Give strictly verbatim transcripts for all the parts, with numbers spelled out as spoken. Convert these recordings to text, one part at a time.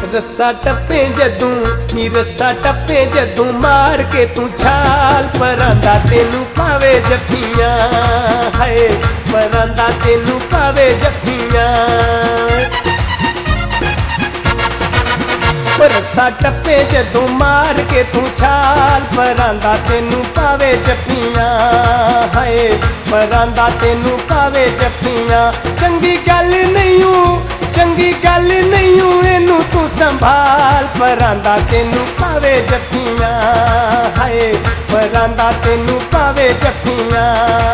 रस्सा टप्पे जदू नी रस्सा टप्पे जदू मार के तू छाल परांदा तेनू पावे जफ्फियां हाय परांदा तेनू पावे जफ्फियां रस्सा टप्पे जदू मार के तू छाल परांदा तेनू पावे जफ्फियां हाय परांदा तेनू पावे जफ्फियां चंगी गल नहीं चंगी गल नहीं इनू तू संभाल परांदा तेनू पावे जफ्फियां हाय परांदा तेनू पावे जफ्फियां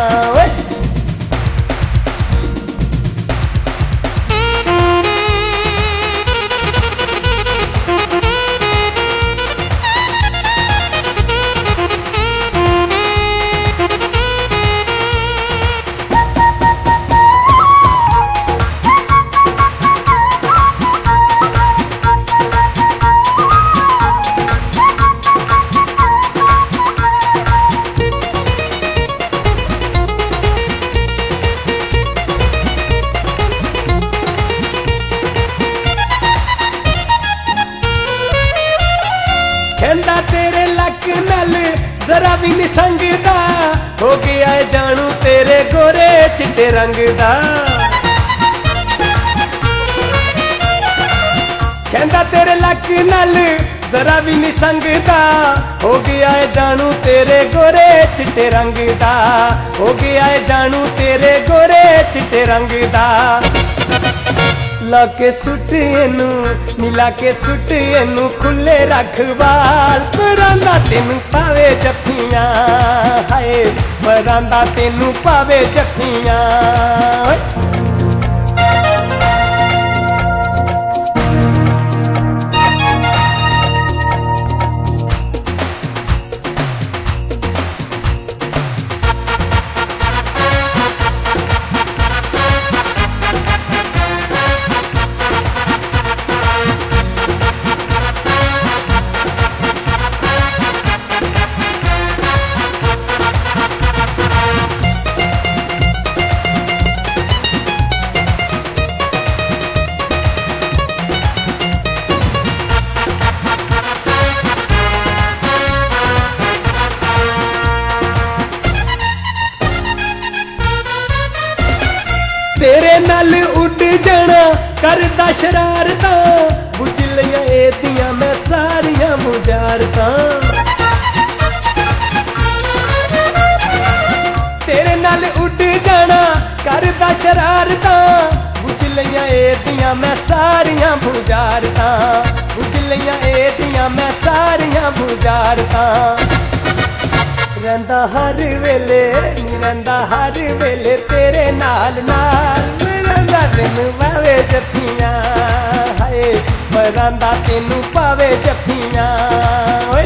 कहंदा तेरे लक नल जरा भी नहीं संगदा हो गया है जानू तेरे गोरे चिट्टे रंग दा कहंदा तेरे लक नल जरा भी नहीं संगदा हो गया है जानू तेरे गोरे चिट्टे रंग दा हो गया है जानू तेरे गोरे चिट्टे रंग दा लाके सुट एनू नीला के सुट एनू खुले रख वाल परांदा तेनू पावे जफ्फियां हाय परांदा तेनू पावे जफ्फियां तेरे नाल उड जाना करदा शरारतां बुझ लिया एदियां मैं सारियां मुजारतां तेरे नाल उड जाना करदा शरारतां बुझ लिया एदियां मैं सारियां मुजारतां बुझ लिया एदियां मैं सारियां मुजारतां रंदा हर वेले नी रंदा हर वेले तेरे नाल नाल परांदा तेनू पावे जफ्फियां हाय परांदा तेनू पावे जफ्फियां ओए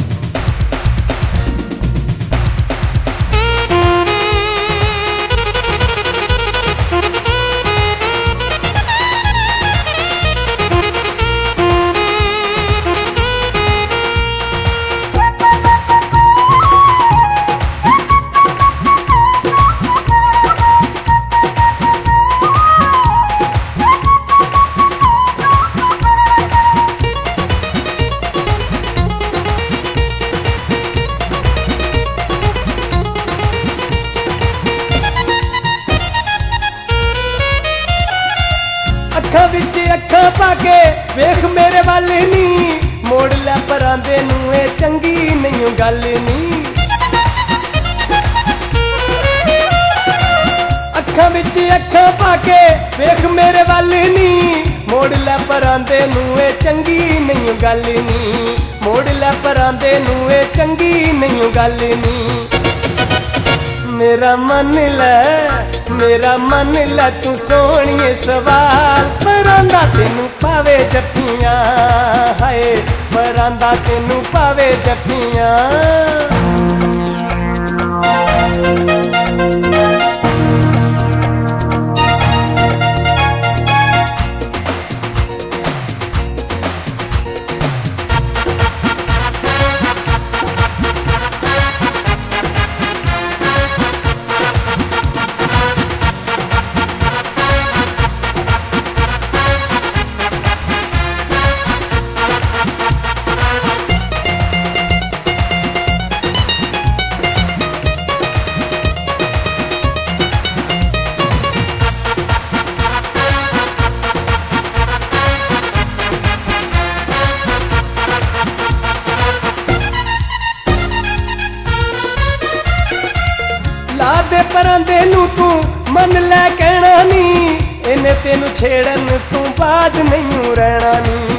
अखा विच अखा पाके वेख मेरे वाल नी मोड़ लै परांदे नू ए चंगी नहीं गल नी अखा विच अखा पाके वेख मेरे वाल नी मोड़ लै परांदे नू ए चंगी नहीं गल नी मोड़ लै परांदे नू ए चंगी नहीं गल नी मेरा मन लै मेरा मन लै तू सोहणिए सवाल परांदा तेनू पावे जफ्फियां हाय परांदा तेनू पावे जफ्फियां ਛੇੜਨ ਤੂੰ ਬਾਜ ਨਹੀਂ ਰਹਿਣਾ ਨੀ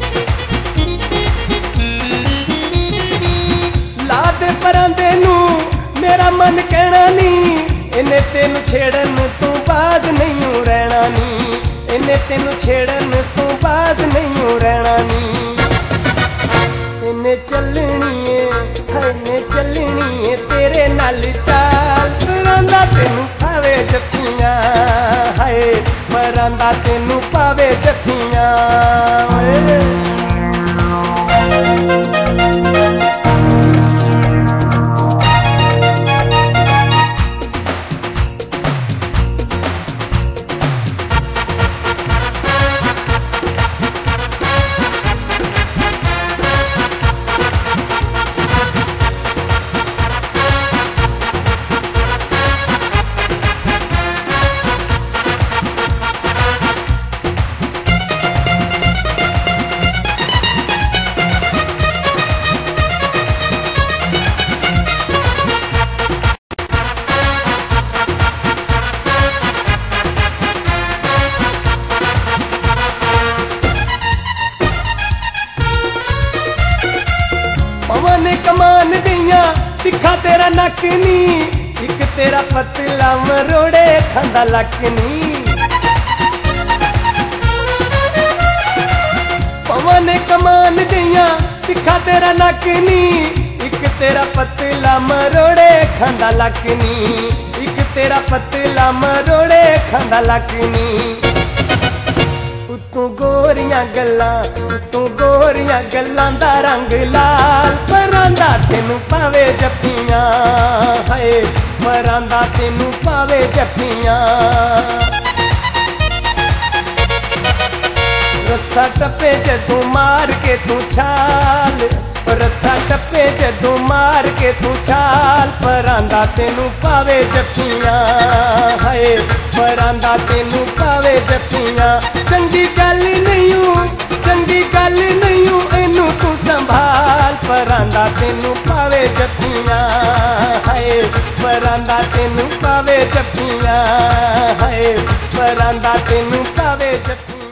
ਲਾ ਦੇ ਪਰਾਂਦੇ ਨੂੰ ਮੇਰਾ ਮਨ ਕਹਿਣਾ ਨੀ ਇਹਨੇ ਤੈਨੂੰ ਛੇੜਨ ਤੂੰ ਬਾਜ ਨਹੀਂ ਰਹਿਣਾ ਨੀ ਇਹਨੇ ਤੈਨੂੰ ਛੇੜਨ ਤੂੰ ਬਾਜ ਨਹੀਂ ਰਹਿਣਾ ਨੀ ਇਹਨੇ ਚੱਲਣੀ ਏ ਇਹਨੇ ਚੱਲਣੀ ਏ ਤੇਰੇ ਨਾਲ ਚਾਲ ਪਰਾਂਦਾ ਤੈਨੂੰ ਪਾਵੇ ਜੱਫੀਆਂ ਹਾਏ ਪਰਾਂਦਾ ਤੈਨੂੰ ਪਾਵੇ ਜੱਫੀਆਂ ਓਏ पवन कमान जइया तिखा तेरा नक नी एक तेरा पतला मरोड़े खांदा लक नी पवन कमान जइया तिखा तेरा नक नी एक तेरा पतला मरोड़े खांदा लक नी एक तेरा पतला मरोड़े खांदा लक नी तू गोरियां गल्लां तू गोरियां गल्लां दा रंग लाल परांदा तैनू पावे जप्पियां हाय परांदा तैनू पावे जप्पियां रस्सा टप्पे जदों मार के तू छाल रस्सा टप्पे जदों मार के तू छाल परांदा तैनू पावे जप्पियां हाय परांदा तैनू पावे जप्पियां चंगी गल नहीं चंगी गल नहीं इनू तू संभाल परांदा तैनू पावे जप्पियां हाय परांदा तैनू पावे जप्पियां हाय परांदा तैनू पावे जप्पियां।